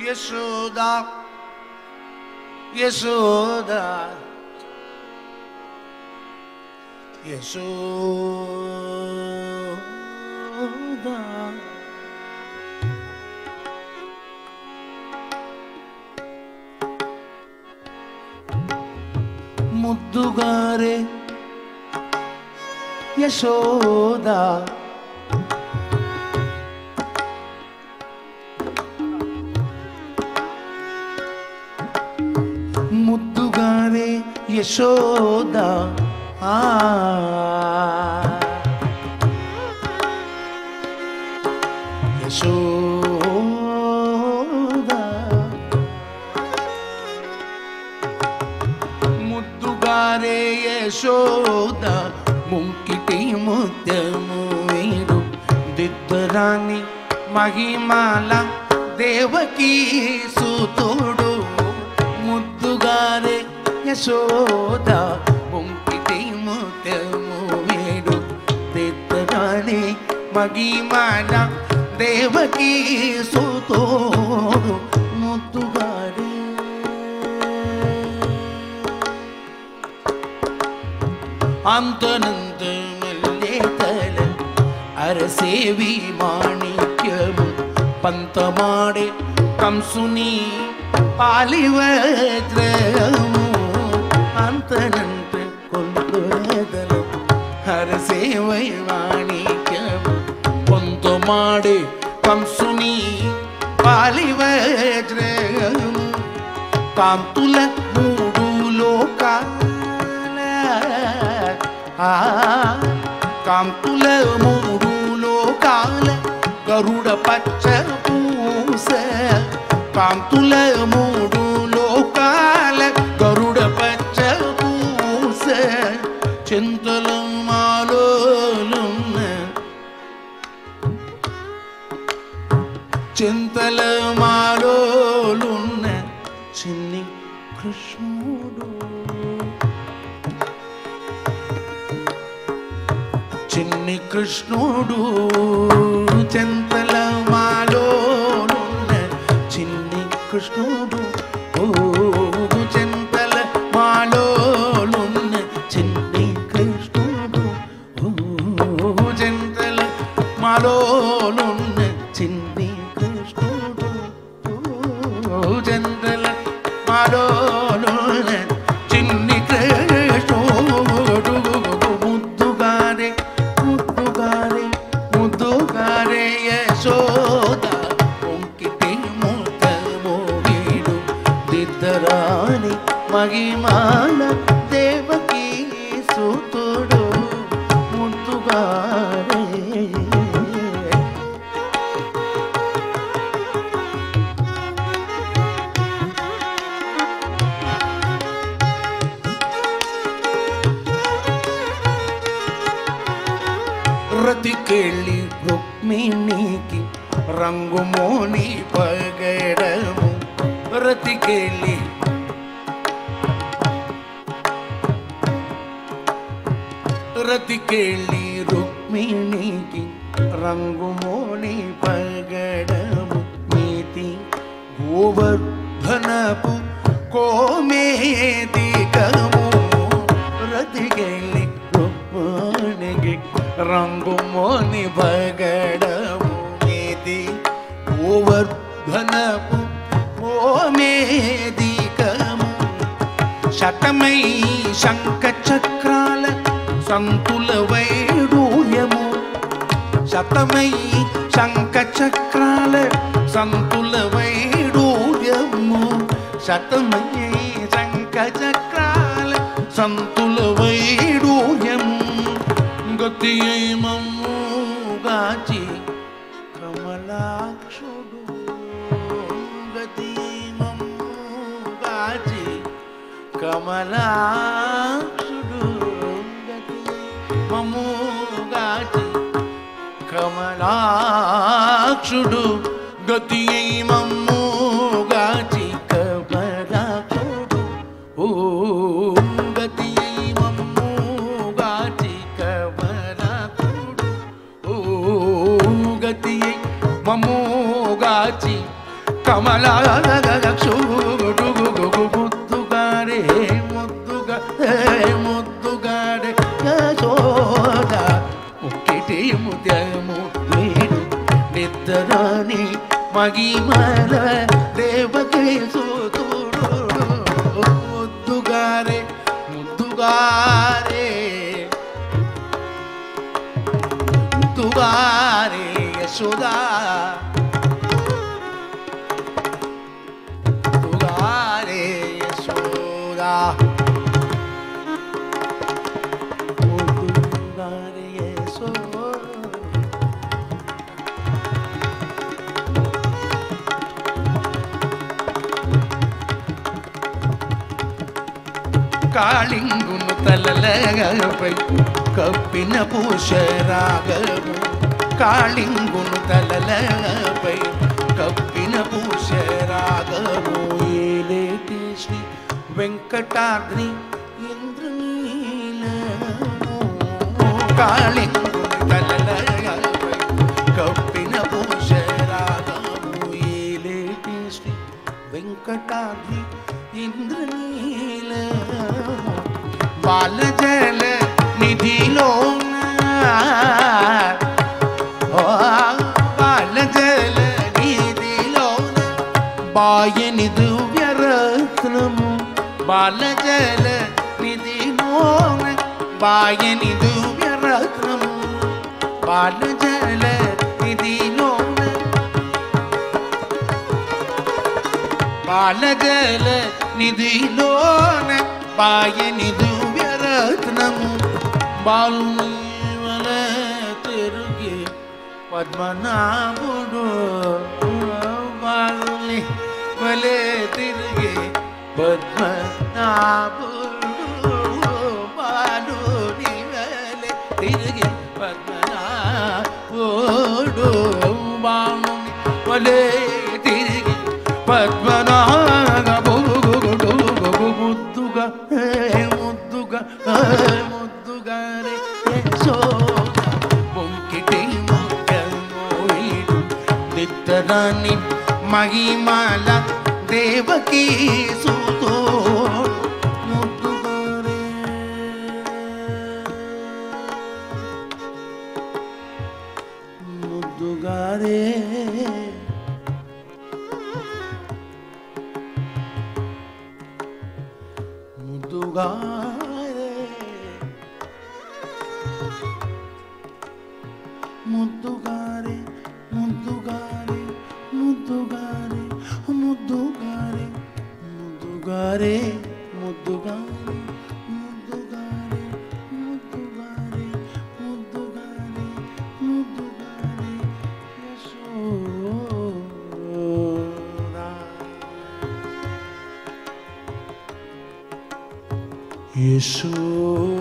యశోదా యశోదా యశోదా ముద్దుగారే యశోదా ముద్దుగారే యశోదా యశోదా ముద్దుగారే యశోదా ముంకిటి ముద్దము వీరు దిద్దరాని మహిమాల దేవకీ సుతుడు ముద్దుగారే యశోదా ముంకిటి ముద్దము వీరు దిద్దరాని మహిమాల దేవకీ సుతుడు ముద్దుగారే అంతనంత మల్లేతల అరసేవి మాణిక్యము పంతమాడే కంసుని పాలివజ్రము అంతనంత కొండదల అరసేవై మాణిక్యము పంతమాడే కంసుని పాలివజ్రము కాంతుల మూడు లోకాల కాంతుల మూడు లోకాల గరుడ పచ్చ పూస కాంతుల మూడు లోకాల గరుడ పచ్చ పూస చింతల మాలోలున్న చింతల మాలోలున్న చిన్ని కృష్ణుడు చిన్ని కృష్ణుడు చింతల మాలోలున్న చిన్ని కృష్ణుడు చింతల మాలోలున్న చిన్ని కృష్ణుడు చింతల మాలోలున్న చిన్ని కృష్ణుడు చింతల మాలోలున్న చిన్ని కృష్ణుడు ముద్దుగారే ముద్దుగారే ముద్దుగారే యశోదా కొంకిటి ముద్దము వీడు దిద్దరాని మహిమాల దేవకీ సుతుడు ముద్దుగారే రతికెళ్ళి రుక్మిణికి రంగుమోని పగడము రతికెళ్ళి రతికెళ్ళి రుక్మిణికి రంగుమోని పగడము నీతి గోవర్ధనపు కోమేదికము రతికెళ్ళి రుక్మిణికి రంగుమోని పగడము నీతి గోవర్ధనపు కోమేదికము శతమై శంఖ చక్రాల సంతుల వైడూర్యము శతమై శంఖ చక్రాల సంతుల వైడూర్యము శతమై శంఖ చక్రాల సంతుల వైడూర్యము గతి మమ్ము గాచి కమలాక్షుడు గతి మమ్ము గాచి కమలాక్షుడు గతి మమ్ము గాచి కమలాక్షుడు గతి మమ్ము గాచి కమలాక్షుడు ఓ గతి మమ్ము గాచి కమలాక్షుడు ఓ గతి మమ్ము గాచి కమలాక్షుడు ముద్దుగారే ముద్దుగారే యశోద ముక్కిటి ముద్యము వీడు నిద్రని మగిమల దేవకీ సూతుడు ముద్దుగారే ముద్దుగారే ముద్దుగారే యశోదా ముద్దుగారే యశోదా ముద్దుగారే యశోదా కాళింగును తలలపై కప్పిన పూషరాగము కాళింగును తలలపై కప్పిన పూషరాగము ఏలేటి శ్రీ వెంకటాద్రి ఇంద్రనీలము కాళింగును తలలపై కప్పిన పూషరాగము ఏలేటి శ్రీ వెంకటాద్రి ఇంద్రనీలము బాలజల నిధిలో బాలజల నిధిలో బాయని దివ్యరత్నము బాలజల నిధిలో బాయని దివ్యరత్నము బాలజల నిధిలో బాలజల నిధిలోన బాయని దివ్యరత్నము బాలువల తిరుగి పద్మనాభుడు బాలుని వలె తిరిగి పద్మనాభుడు బాలుని వలె తిరిగి పద్మనాభుడు బాలుని వలె తిరిగి పద్మనాభుడు ముద్దుగా ముద్దుగారే యశోద పొంకిటి ముద్యమోయిడు నిద్రని మహిమల దేవకీ సూతుడు ముద్దుగారే ముద్దుగారే ముద్దుగారే ముద్దుగారే ముద్దుగారే ముద్దుగారే ముద్దుగారే ముద్దుగారే ముద్దుగారే ముద్దుగారే ముద్దుగారే ముద్దుగారే యశోదా యశోదా